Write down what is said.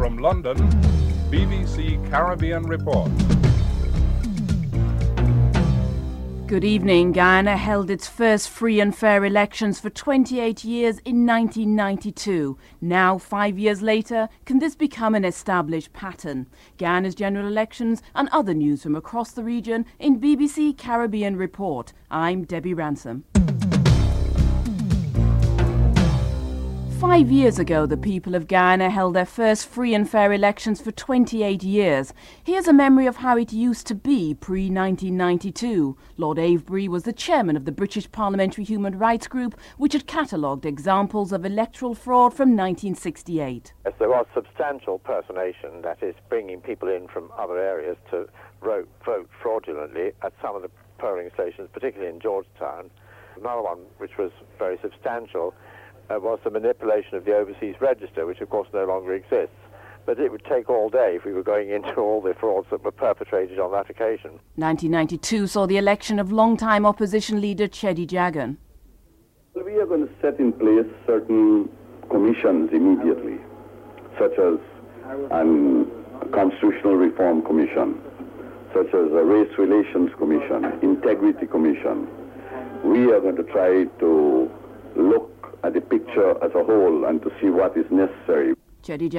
From London, BBC Caribbean Report. Good evening. Guyana held its first free and fair elections for 28 years in 1992. Now, 5 years later, can this become an established pattern? Guyana's general elections and other news from across the region in BBC Caribbean Report. I'm Debbie Ransom. 5 years ago, the people of Guyana held their first free and fair elections for 28 years. Here's a memory of how it used to be pre-1992. Lord Avebury was the chairman of the British Parliamentary Human Rights Group, which had catalogued examples of electoral fraud from 1968. Yes, there was substantial personation, that is, bringing people in from other areas to vote fraudulently at some of the polling stations, particularly in Georgetown. Another one, which was very substantial, was the manipulation of the overseas register, which of course no longer exists. But it would take all day if we were going into all the frauds that were perpetrated on that occasion. 1992 saw the election of long-time opposition leader Cheddi Jagan. We are going to set in place certain commissions immediately, such as a Constitutional Reform Commission, such as a Race Relations Commission, Integrity Commission. We are going to try to look at the picture as a whole and to see what is necessary. Cheddi